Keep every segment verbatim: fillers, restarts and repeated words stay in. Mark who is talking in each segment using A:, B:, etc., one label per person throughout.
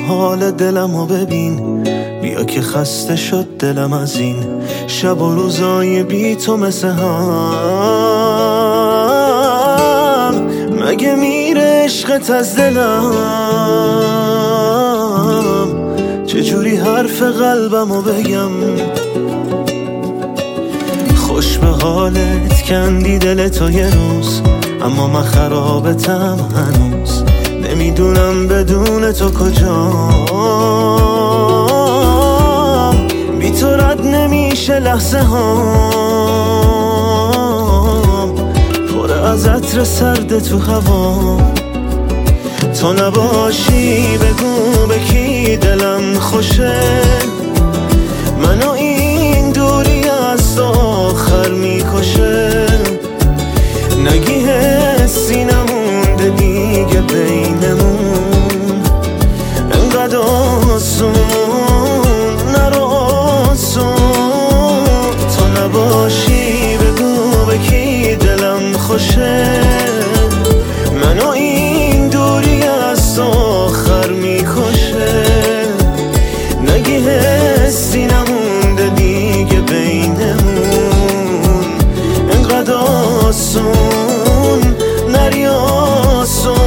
A: حال دلمو ببین، بیا که خسته شد دلم از این شب و روزای بی تو مثل هم. مگه میره عشقت از دلم؟ چجوری حرف قلبمو بگم؟ خوش به حالت کندی دل تو یه روز، اما من خرابتم هنوز. نمیدونم بدون تو کجام، بی تو رد نمیشه لحظه هام، پر از عطر سرد تو هوام. تو نباشی بگو به کی دلم خوشه، منو این دوری از تو آخر میکشه. نگی حسی نمونده دیگه بینمون، انقدر آسون نرو آسون. تو نباشی بگو به کی دلم خوشه، منو این دوری از تو آخر میکشه. نگی حسی نمونده دیگه بینمون، انقدر آسون نری آسون.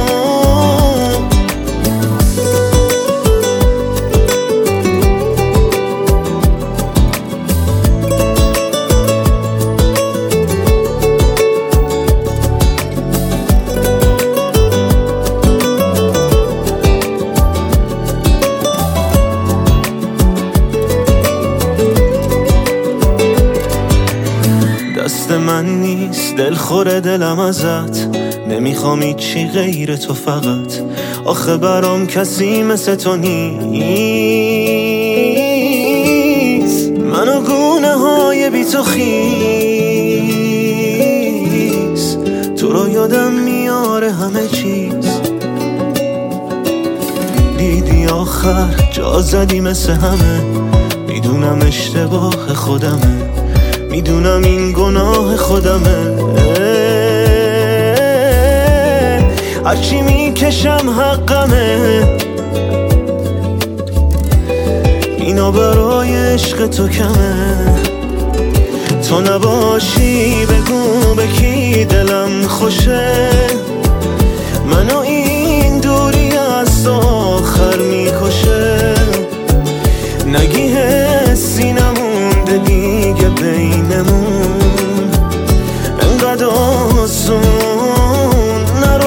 A: دست من نیست دل خوره دلم ازت، نمیخوام هیچی غیر تو فقط. آخه برام کسی مثل تو نیست، منو گونه های بی تو خیس. تو رو یادم میاره همه چیز، دیدی آخر جا زدی مثل همه. میدونم اشتباه خودمه، میدونم این گناه خودمه. هرچی میکشم حقمه، اینا برای عشق تو کمه. تو نباشی بگو به کی دلم خوشه، منو این دوری از تو آخر میکشه. نگی حسی نمونده دیگه بینمون، انقدر آسون نرو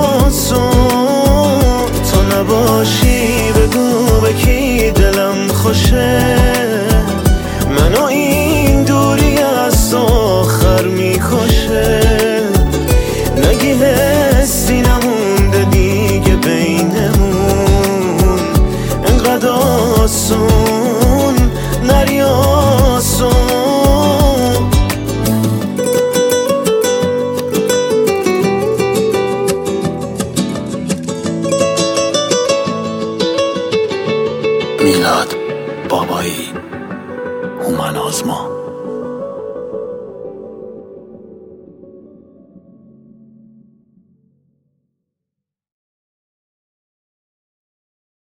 A: آسون. تو نباشی بگو به کی دلم خوشه، منو این دوری از تو آخر میکشه. نگی حسی نمونده دیگه بینمون، انقدر آسون نری آسون.
B: میلاد بابایی، هومن آزما.